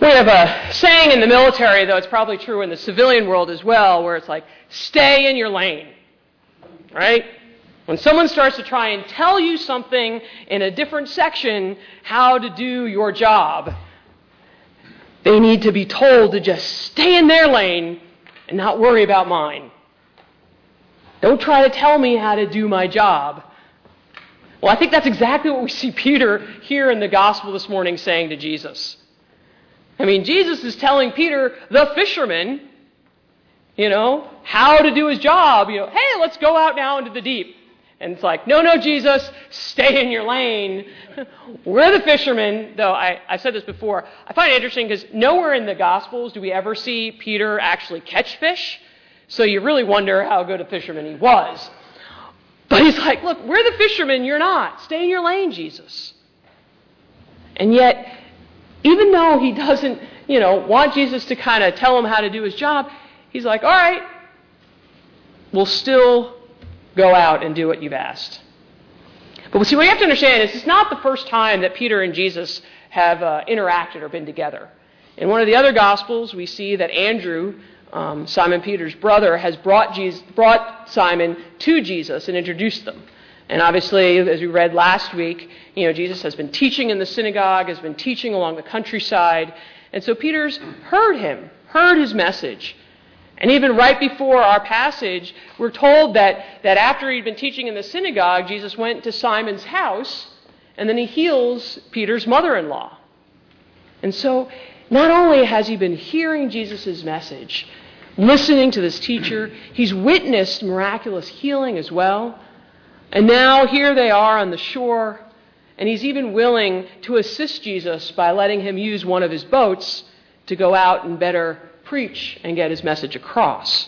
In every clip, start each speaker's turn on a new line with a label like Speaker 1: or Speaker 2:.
Speaker 1: We have a saying in the military, though it's probably true in the civilian world as well, where it's like, stay in your lane, right? When someone starts to try and tell you something in a different section how to do your job, they need to be told to just stay in their lane and not worry about mine. Don't try to tell me how to do my job. Well, I think that's exactly what we see Peter here in the gospel this morning saying to Jesus. I mean, Jesus is telling Peter, the fisherman, how to do his job. Hey, let's go out now into the deep. And it's like, no, Jesus, stay in your lane. We're the fishermen, though I've said this before. I find it interesting because nowhere in the Gospels do we ever see Peter actually catch fish. So you really wonder how good a fisherman he was. But he's like, look, we're the fishermen, you're not. Stay in your lane, Jesus. And yet, even though he doesn't, want Jesus to kind of tell him how to do his job, he's like, all right, we'll still go out and do what you've asked. But see, what you have to understand is it's not the first time that Peter and Jesus have interacted or been together. In one of the other Gospels, we see that Andrew, Simon Peter's brother, has brought Simon to Jesus and introduced them. And obviously, as we read last week, Jesus has been teaching in the synagogue, has been teaching along the countryside. And so Peter's heard his message. And even right before our passage, we're told that after he'd been teaching in the synagogue, Jesus went to Simon's house, and then he heals Peter's mother-in-law. And so not only has he been hearing Jesus' message, listening to this teacher, he's witnessed miraculous healing as well. And now here they are on the shore, and he's even willing to assist Jesus by letting him use one of his boats to go out and better preach and get his message across.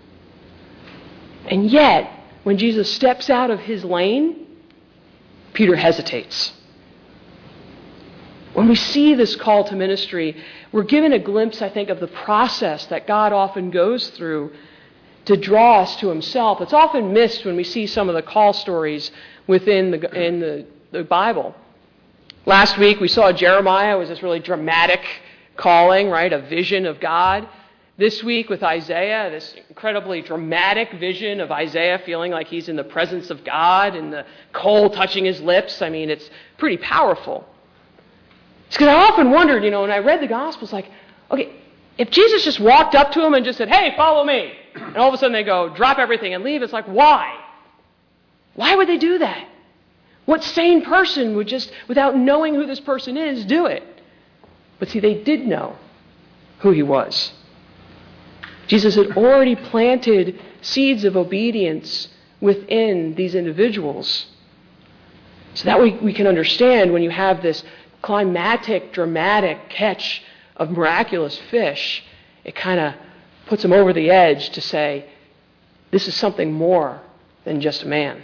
Speaker 1: And yet, when Jesus steps out of his lane, Peter hesitates. When we see this call to ministry, we're given a glimpse, I think, of the process that God often goes through to draw us to himself. It's often missed when we see some of the call stories within the Bible. Last week we saw Jeremiah was this really dramatic calling, right? A vision of God. This week with Isaiah, this incredibly dramatic vision of Isaiah feeling like he's in the presence of God and the coal touching his lips. I mean, it's pretty powerful. It's because I often wondered, when I read the Gospels, like, okay, if Jesus just walked up to him and just said, hey, follow me, and all of a sudden they go, drop everything and leave, it's like, why? Why would they do that? What sane person would just, without knowing who this person is, do it? But see, they did know who he was. Jesus had already planted seeds of obedience within these individuals. So that we can understand when you have this climatic, dramatic catch of miraculous fish, it kind of puts them over the edge to say, this is something more than just a man.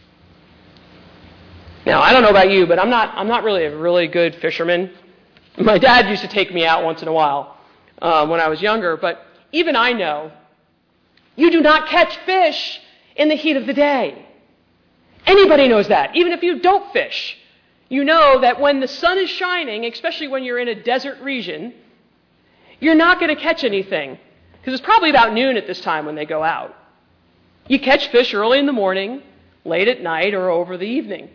Speaker 1: Now, I don't know about you, but I'm not really a really good fisherman. My dad used to take me out once in a while when I was younger, but even I know you do not catch fish in the heat of the day. Anybody knows that, even if you don't fish. You know that when the sun is shining, especially when you're in a desert region, you're not going to catch anything because it's probably about noon at this time when they go out. You catch fish early in the morning, late at night, or over the evening.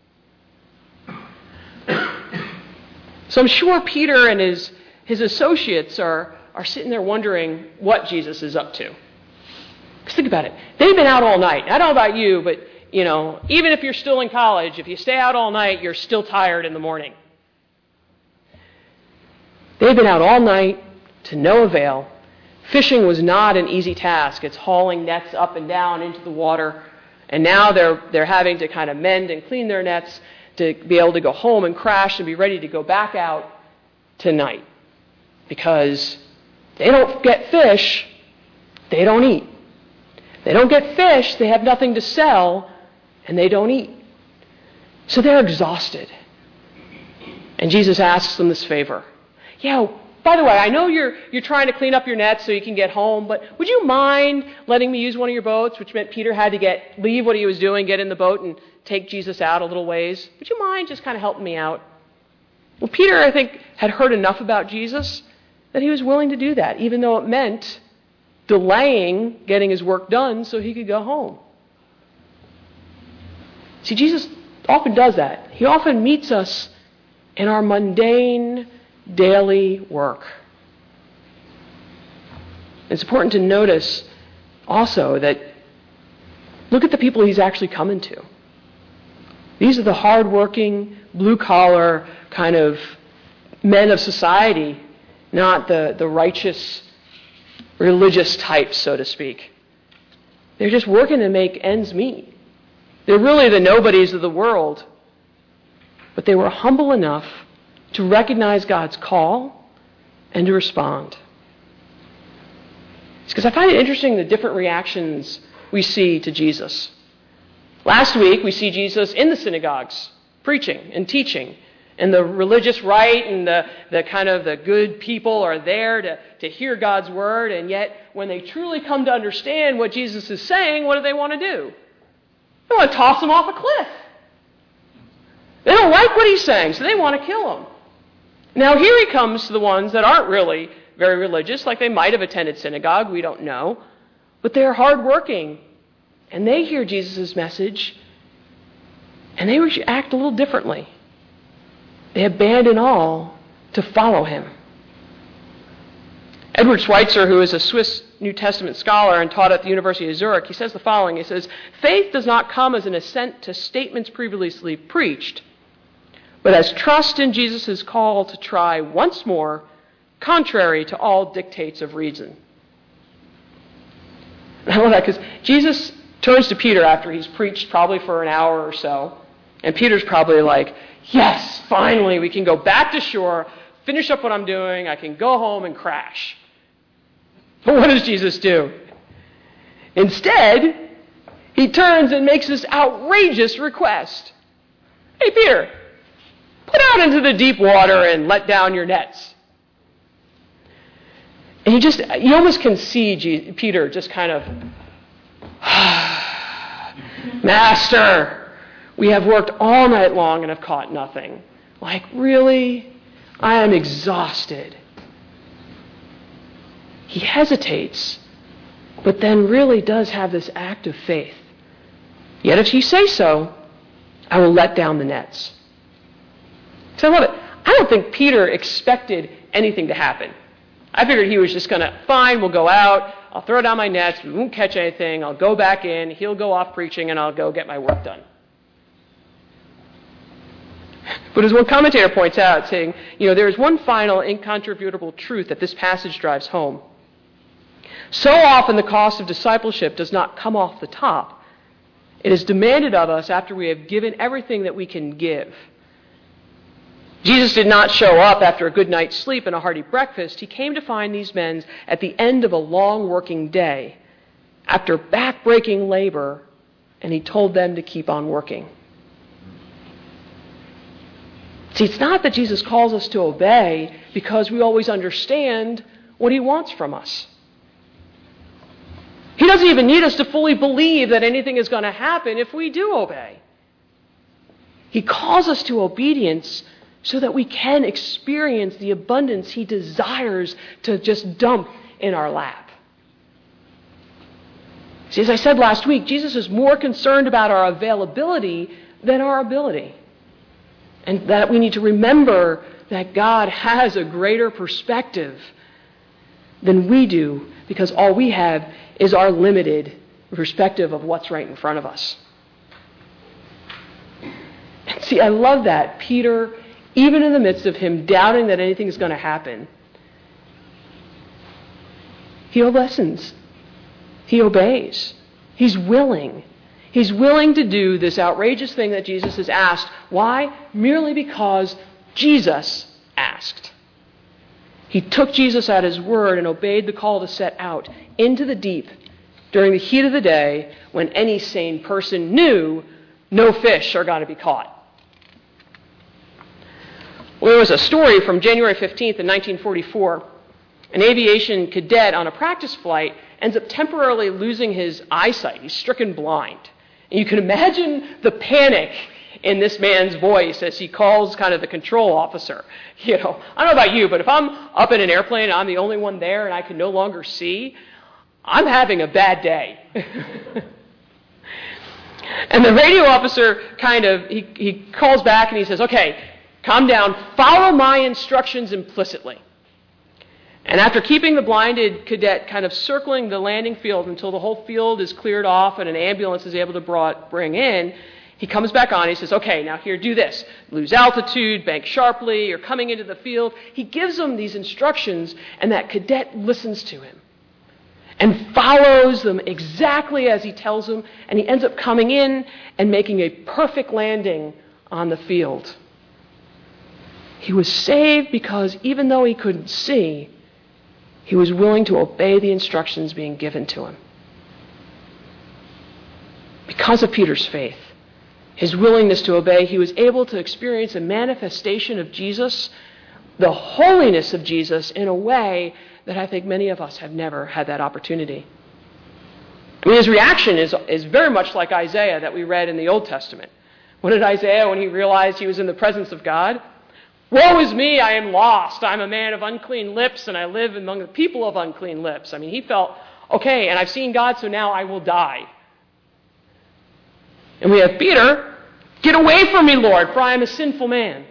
Speaker 1: So I'm sure Peter and his associates are sitting there wondering what Jesus is up to. Because think about it. They've been out all night. I don't know about you, but even if you're still in college, if you stay out all night, you're still tired in the morning. They've been out all night to no avail. Fishing was not an easy task. It's hauling nets up and down into the water. And now they're having to kind of mend and clean their nets to be able to go home and crash and be ready to go back out tonight. Because they don't get fish, they don't eat. They don't get fish, they have nothing to sell, and they don't eat. So they're exhausted. And Jesus asks them this favor. Yeah, by the way, I know you're trying to clean up your nets so you can get home, but would you mind letting me use one of your boats, which meant Peter had to leave what he was doing, get in the boat, and take Jesus out a little ways? Would you mind just kind of helping me out? Well, Peter, I think, had heard enough about Jesus that he was willing to do that, even though it meant delaying getting his work done so he could go home. See, Jesus often does that. He often meets us in our mundane, daily work. It's important to notice also that look at the people he's actually coming to. These are the hardworking, blue-collar kind of men of society, not the righteous, religious types, so to speak. They're just working to make ends meet. They're really the nobodies of the world. But they were humble enough to recognize God's call and to respond. It's because I find it interesting the different reactions we see to Jesus. Last week, we see Jesus in the synagogues, preaching and teaching. And the religious right and the kind of the good people are there to hear God's word. And yet, when they truly come to understand what Jesus is saying, what do they want to do? They want to toss him off a cliff. They don't like what he's saying, so they want to kill him. Now, here he comes to the ones that aren't really very religious, like they might have attended synagogue, we don't know. But they're hardworking. And they hear Jesus' message, and they act a little differently. They abandon all to follow him. Edward Schweitzer, who is a Swiss New Testament scholar and taught at the University of Zurich, he says the following. He says, "Faith does not come as an assent to statements previously preached, but as trust in Jesus' call to try once more, contrary to all dictates of reason." And I love that because Jesus turns to Peter after he's preached probably for an hour or so. And Peter's probably like, yes, finally, we can go back to shore, finish up what I'm doing, I can go home and crash. But what does Jesus do? Instead, he turns and makes this outrageous request. Hey, Peter, put out into the deep water and let down your nets. And you almost can see Peter just kind of, Master, we have worked all night long and have caught nothing. Like, really? I am exhausted. He hesitates, but then really does have this act of faith. Yet if you say so, I will let down the nets. So I love it. I don't think Peter expected anything to happen. I figured he was just going to, fine, we'll go out, I'll throw down my nets, we won't catch anything, I'll go back in, he'll go off preaching, and I'll go get my work done. But as one commentator points out, saying, there is one final incontrovertible truth that this passage drives home. So often the cost of discipleship does not come off the top. It is demanded of us after we have given everything that we can give. Jesus did not show up after a good night's sleep and a hearty breakfast. He came to find these men at the end of a long working day, after back-breaking labor, and he told them to keep on working. See, it's not that Jesus calls us to obey because we always understand what he wants from us. He doesn't even need us to fully believe that anything is going to happen if we do obey. He calls us to obedience so that we can experience the abundance he desires to just dump in our lap. See, as I said last week, Jesus is more concerned about our availability than our ability. And that we need to remember that God has a greater perspective than we do, because all we have is our limited perspective of what's right in front of us. And see, I love that. Peter, even in the midst of him doubting that anything is going to happen, he listens. He obeys. He's willing. He's willing to do this outrageous thing that Jesus has asked. Why? Merely because Jesus asked. He took Jesus at his word and obeyed the call to set out into the deep during the heat of the day when any sane person knew no fish are going to be caught. Well, there was a story from January 15th in 1944. An aviation cadet on a practice flight ends up temporarily losing his eyesight. He's stricken blind. And you can imagine the panic in this man's voice as he calls kind of the control officer. I don't know about you, but if I'm up in an airplane and I'm the only one there and I can no longer see, I'm having a bad day. And the radio officer he calls back and he says, okay, calm down, follow my instructions implicitly. And after keeping the blinded cadet kind of circling the landing field until the whole field is cleared off and an ambulance is able to bring in, he comes back on. He says, okay, now here, do this. Lose altitude, bank sharply, you're coming into the field. He gives them these instructions, and that cadet listens to him and follows them exactly as he tells them, and he ends up coming in and making a perfect landing on the field. He was saved because even though he couldn't see, he was willing to obey the instructions being given to him. Because of Peter's faith, his willingness to obey, he was able to experience a manifestation of Jesus, the holiness of Jesus, in a way that I think many of us have never had that opportunity. His reaction is very much like Isaiah that we read in the Old Testament. What did Isaiah, when he realized he was in the presence of God? Woe is me, I am lost. I'm a man of unclean lips, and I live among the people of unclean lips. I mean, he felt, okay, and I've seen God, so now I will die. And we have Peter, get away from me, Lord, for I am a sinful man.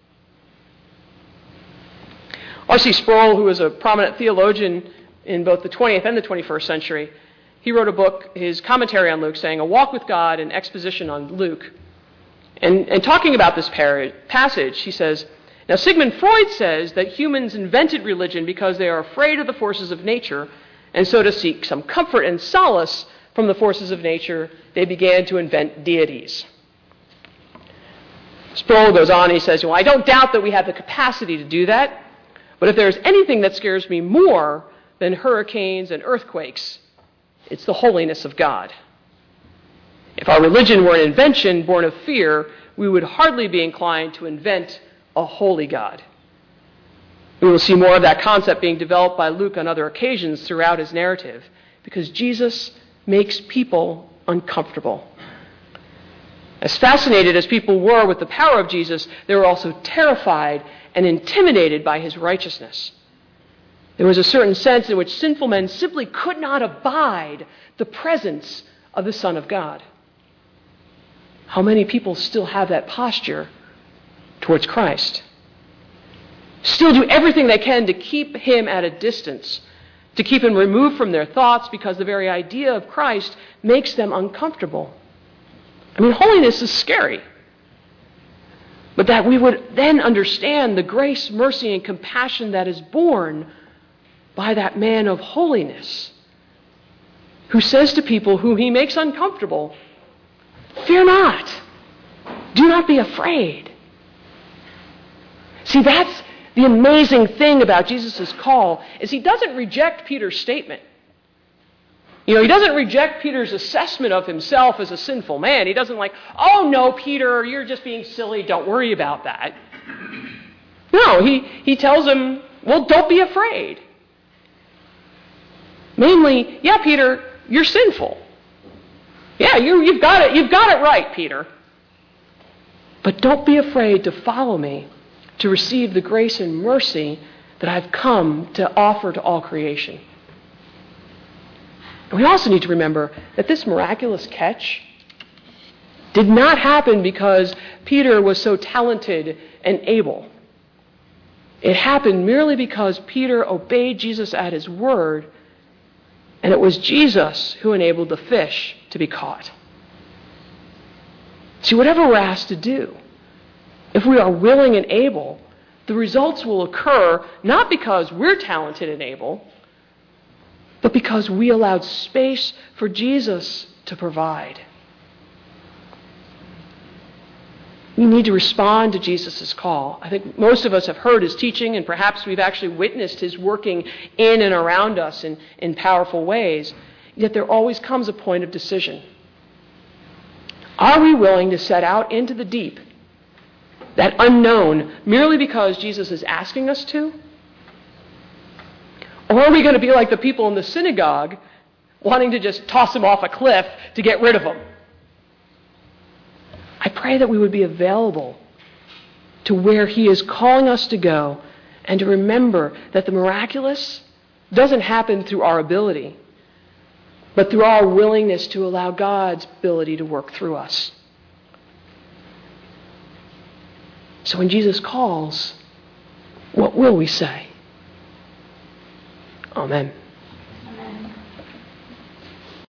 Speaker 1: R.C. Sproul, who was a prominent theologian in both the 20th and the 21st century, he wrote a book, his commentary on Luke, saying, A Walk with God, an exposition on Luke. And talking about this passage, he says, now Sigmund Freud says that humans invented religion because they are afraid of the forces of nature, and so to seek some comfort and solace from the forces of nature, they began to invent deities. Sproul goes on, he says, well, I don't doubt that we have the capacity to do that, but if there's anything that scares me more than hurricanes and earthquakes, it's the holiness of God. If our religion were an invention born of fear, we would hardly be inclined to invent a holy God. We will see more of that concept being developed by Luke on other occasions throughout his narrative, because Jesus makes people uncomfortable. As fascinated as people were with the power of Jesus, they were also terrified and intimidated by his righteousness. There was a certain sense in which sinful men simply could not abide the presence of the Son of God. How many people still have that posture towards Christ? Still do everything they can to keep him at a distance, to keep him removed from their thoughts, because the very idea of Christ makes them uncomfortable. I mean, holiness is scary. But that we would then understand the grace, mercy, and compassion that is born by that man of holiness, who says to people whom he makes uncomfortable, fear not. Do not be afraid. See, that's the amazing thing about Jesus' call, is he doesn't reject Peter's statement. He doesn't reject Peter's assessment of himself as a sinful man. He doesn't oh no, Peter, you're just being silly. Don't worry about that. No, he tells him, well, don't be afraid. Mainly, yeah, Peter, you're sinful. Yeah, you've got it right, Peter. But don't be afraid to follow me, to receive the grace and mercy that I've come to offer to all creation. And we also need to remember that this miraculous catch did not happen because Peter was so talented and able. It happened merely because Peter obeyed Jesus at his word, and it was Jesus who enabled the fish to be caught. See, whatever we're asked to do, if we are willing and able, the results will occur not because we're talented and able, but because we allowed space for Jesus to provide. We need to respond to Jesus' call. I think most of us have heard his teaching, and perhaps we've actually witnessed his working in and around us in powerful ways. Yet there always comes a point of decision. Are we willing to set out into the deep, that unknown, merely because Jesus is asking us to? Or are we going to be like the people in the synagogue, wanting to just toss him off a cliff to get rid of him? I pray that we would be available to where He is calling us to go, and to remember that the miraculous doesn't happen through our ability, but through our willingness to allow God's ability to work through us. So when Jesus calls, what will we say? Amen.